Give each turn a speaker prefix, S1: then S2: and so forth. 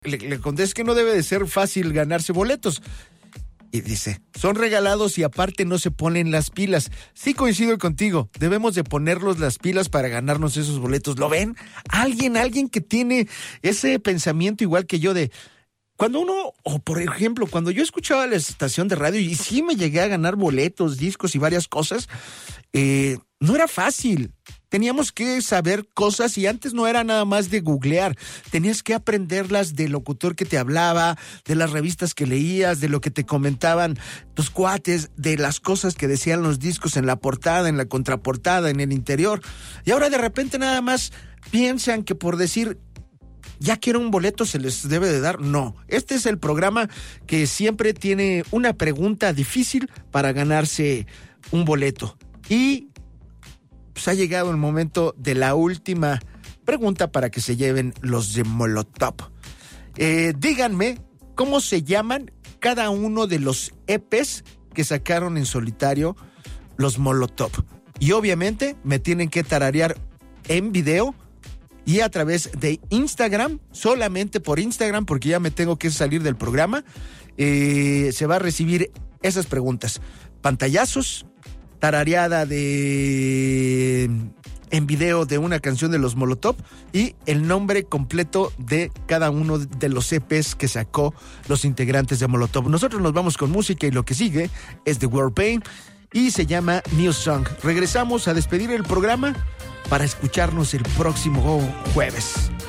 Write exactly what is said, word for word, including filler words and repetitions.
S1: Le, le conté, es que no debe de ser fácil ganarse boletos. Y dice, son regalados y aparte no se ponen las pilas. Sí, coincido contigo, debemos de ponernos las pilas para ganarnos esos boletos. ¿Lo ven? Alguien, alguien que tiene ese pensamiento igual que yo de... Cuando uno, o por ejemplo, cuando yo escuchaba la estación de radio y sí me llegué a ganar boletos, discos y varias cosas, eh, no era fácil. Teníamos que saber cosas y antes no era nada más de googlear. Tenías que aprenderlas del locutor que te hablaba, de las revistas que leías, de lo que te comentaban tus cuates, de las cosas que decían los discos en la portada, en la contraportada, en el interior. Y ahora de repente nada más piensan que por decir... ¿ya quiero un boleto se les debe de dar? No. Este es el programa que siempre tiene una pregunta difícil para ganarse un boleto. Y pues ha llegado el momento de la última pregunta para que se lleven los de Molotov. Eh, díganme cómo se llaman cada uno de los E Pes que sacaron en solitario los Molotov. Y obviamente me tienen que tararear en video y a través de Instagram, solamente por Instagram, porque ya me tengo que salir del programa, eh, se va a recibir esas preguntas. Pantallazos, tarareada de en video de una canción de los Molotov y el nombre completo de cada uno de los E Pes que sacó los integrantes de Molotov. Nosotros nos vamos con música y lo que sigue es The World Pain y se llama New Song. Regresamos a despedir el programa para escucharnos el próximo jueves.